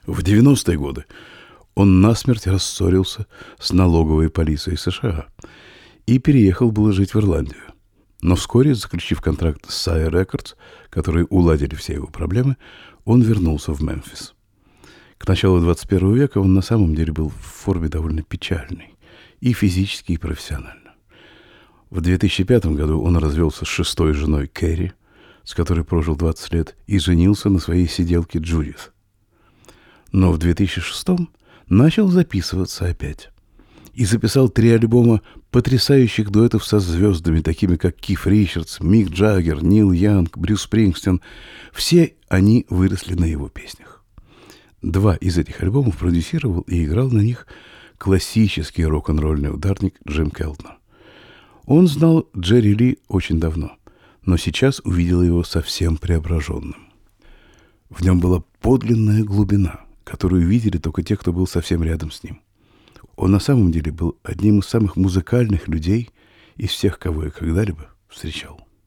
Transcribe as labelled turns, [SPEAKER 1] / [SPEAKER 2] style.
[SPEAKER 1] В 90-е годы он насмерть рассорился с налоговой полицией США и переехал было жить в Ирландию. Но вскоре, заключив контракт с Sire Records, которые уладили все его проблемы, он вернулся в Мемфис. К началу 21 века он на самом деле был в форме довольно печальной, и физически, и профессионально. В 2005 году он развелся с шестой женой Кэрри, с которой прожил 20 лет, и женился на своей сиделке Джудит. Но в 2006 начал записываться опять. И записал 3 альбома потрясающих дуэтов со звездами, такими как Киф Ричардс, Мик Джаггер, Нил Янг, Брюс Спрингстин. Все они выросли на его песнях. 2 из этих альбомов продюсировал и играл на них классический рок-н-ролльный ударник Джим Келтнер. Он знал Джерри Ли очень давно, но сейчас увидел его совсем преображенным. В нем была подлинная глубина, которую видели только те, кто был совсем рядом с ним. Он на самом деле был одним из самых музыкальных людей из всех, кого я когда-либо встречал.